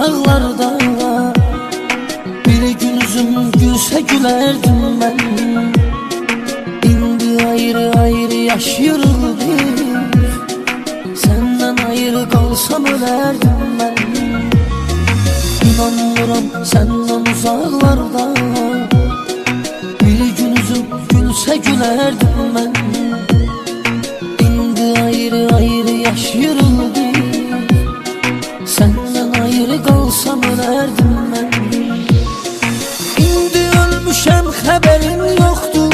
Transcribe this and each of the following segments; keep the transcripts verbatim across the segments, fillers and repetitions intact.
uzaklarda. Bir gün üzüm gülse gülerdim ben. İndi ayrı ayrı yaşıyoruz biz. Senden ayrı kalsam ölerdim ben. İnanmıram senden uzaklarda. Bir gün üzüm gülse gülerdim ben. İndi ayrı ayrı yaşıyoruz biz. Senden ayrı kalsam ölerdim ben. İndi ölmüşem haberin yoktu.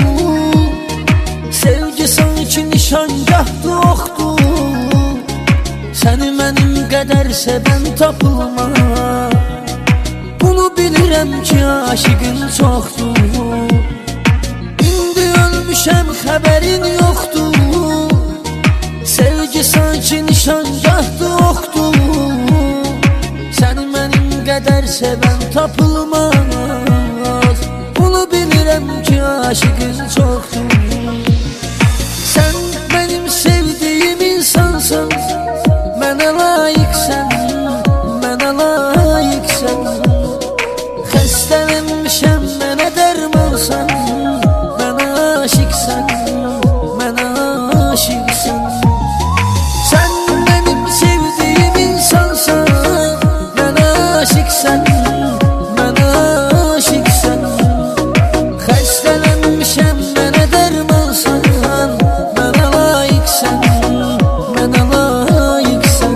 Sevgi sanki nişangahdı oxdu. Səni mənim qədər sevən tapılma. Bunu bilirəm ki aşıqın çoxdur. İndi ölmüşəm xəbərin yoxdur. Sevgi sanki nişangahdı oxdu. Səni mənim qədər sevən tapılmaz. Bunu bilirəm ki aşıqın çoxdur. Sən mənim sevdiyim insansan, mənə layiqsən, mənə layiqsən. Xəstələnmişəm, mənə dərmansan, mənə aşiqsən, mənə aşiqsən. Sən mənim sevdiyim insansan, mənə aşiqsən, mənə aşiqsən. Xəstələnmişəm, mənə dərmansan, mənə layiqsən, mənə layiqsən.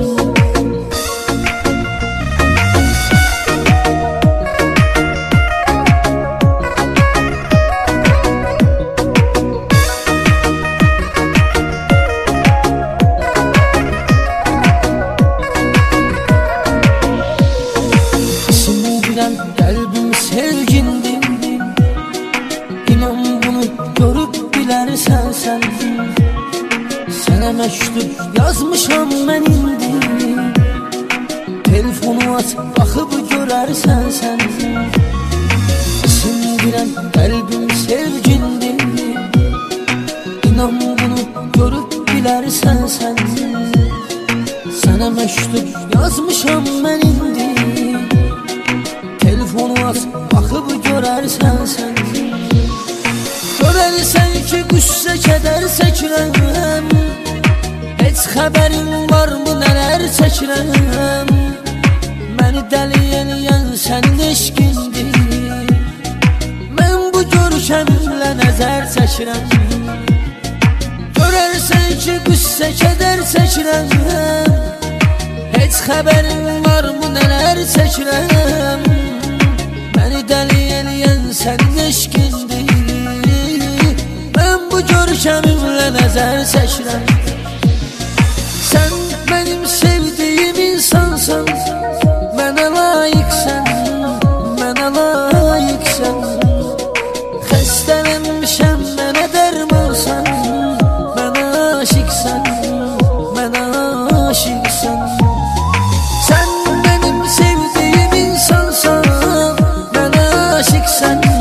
İsmini bilən qəlbim sevgindir. İnan bunu görüb bilərsən sən. Sənə məktub yazmışam mən indi. Telefonu aç, baxıb görərsən sən. İsmini bilən qəlbim sevgindir. İnan bunu görüb bilərsən sən. Sənə məktub yazmışam mən indi. Telefonu aç, baxıb görərsən sən. Görərsən ki qüssə kədər çəkirəm. Heç xəbərin varmı nələr çəkirəm. Məni dəli eləyən sənin eşqindir. Mən bu görkəmlə nəzər çəkirəm. Görərsən ki qüssə kədər çəkirəm. Heç xəbərin varmı nələr çəkirəm. Məni dəli eləyən sənin eşqindir. Mən bu görkəmimlə nəzər çəkirəm. Sən mənim sevdiyim insansan, mənə layiqsən, mənə layiqsən. Xəstələnmişəm, mənə dərmansan, mənə aşiqsən, mənə aşiqsən. Sən mənim sevdiyim insansan, mənə aşiqsən.